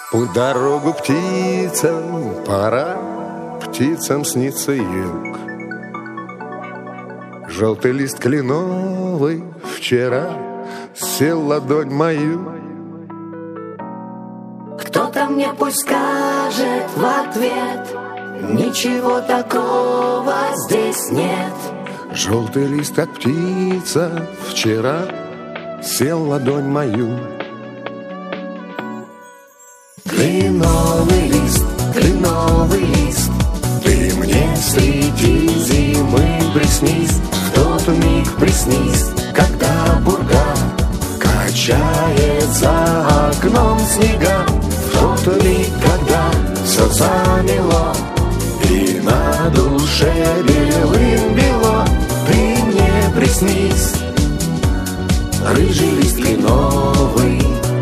Путь дорогу птицам, пора птицам снится юг. Желтый лист кленовый вчера сел ладонь мою. Кто-то мне пусть скажет в ответ: ничего такого здесь нет. Желтый лист, как птица, вчера сел ладонь мою. Кленовый лист, ты мне среди зимы приснись. В тот миг приснись, когда бурга качает за окном снега. В тот миг, когда все замело и на душе белым-бело, ты мне приснись, рыжий лист кленовый.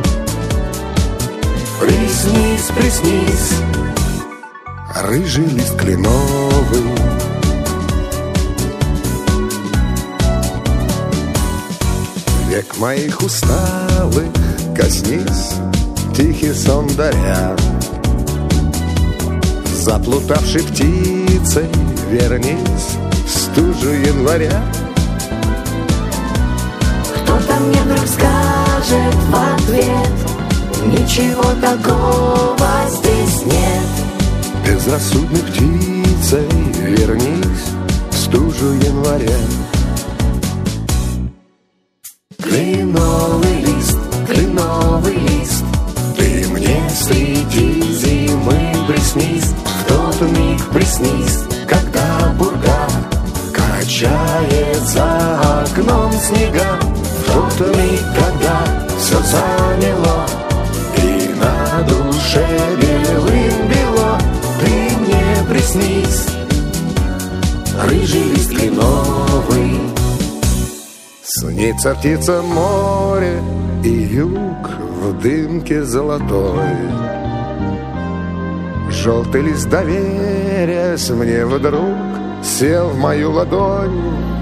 Приснись, приснись, рыжий лист кленовый. Век моих усталых коснись, тихий сон даря. Заплутавшей птицей вернись в стужу января. Кто-то мне вдруг скажет в ответ: ничего такого здесь нет. Безрассудной птицей вернись в стужу января. Кленовый лист, ты мне среди зимы приснись. В тот миг приснись, когда бурга качает за окном снега. В тот миг, когда все замело и на душе белым-бело, ты мне приснись, рыжий лист кленовый. Снится птица море и юг в дымке золотой. Желтый лист, доверясь мне вдруг, сел в мою ладонь.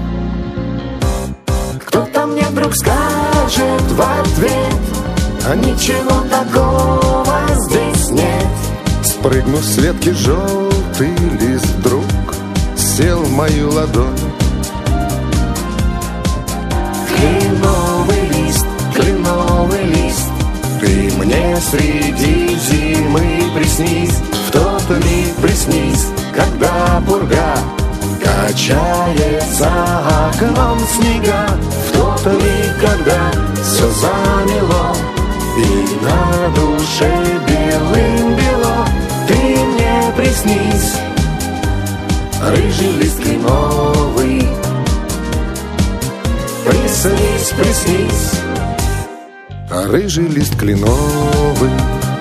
Кто-то мне вдруг скажет в ответ: ничего такого здесь нет. Спрыгнув с ветки, желтый лист вдруг сел в мою ладонь. Кленовый лист, ты мне среди зимы приснись. В тот миг приснись, когда бурга качает за окном снега. В тот миг, когда все замело и на душе белым-бело, ты мне приснись, рыжий лист кленовый. Приснись, приснись, рыжий лист кленовый.